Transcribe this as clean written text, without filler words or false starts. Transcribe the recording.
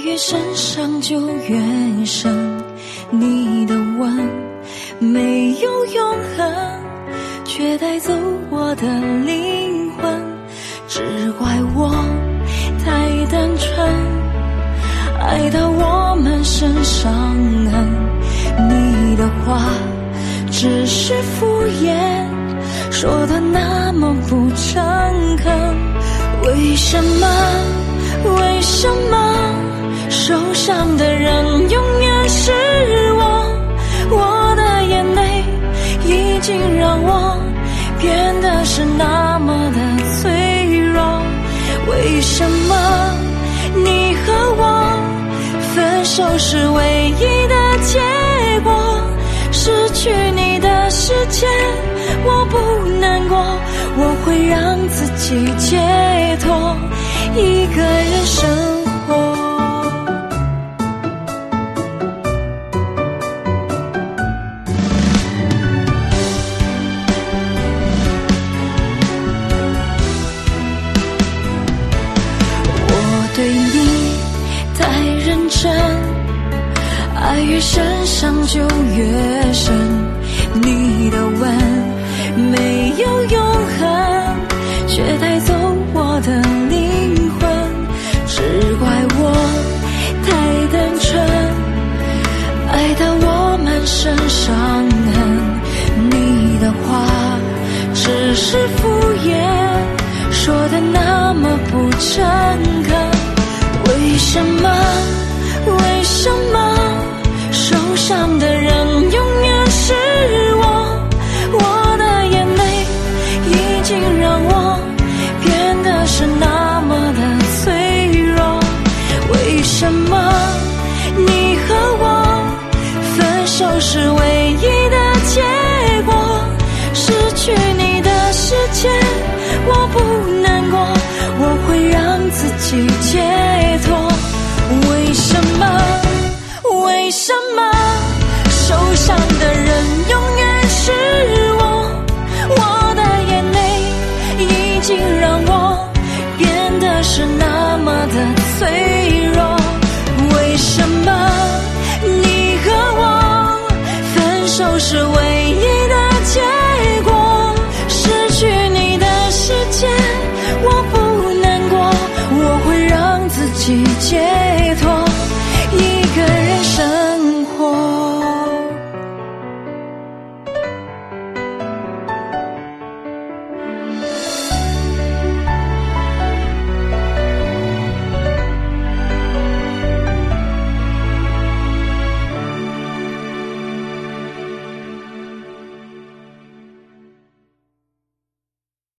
越深伤就越深，你的吻没有永恒，却带走我的灵魂。只怪我太单纯，爱到我满身伤痕。你的话只是敷衍，说的那么不诚恳。为什么受伤的人永远是我？我的眼泪已经让我变得是那么的脆弱。为什么你和我分手是唯一的结果？失去你的世界我不难过，我会让自己解脱，一个人生活。我对你太认真，爱越深伤就越深，你的吻没有永恒，却带走我的灵魂。只怪我太单纯，爱到我满身伤痕。你的话只是敷衍，说的那么不诚恳。为什么受伤的人永远是我？我的眼泪已经让我变得是那么的脆弱。为什么你和我分手是唯一的结果？失去你的世界我不难过，我会让自己解脱。为什么受伤的人永远是我？我的眼泪已经让我变得是那么的脆弱。为什么你和我分手是唯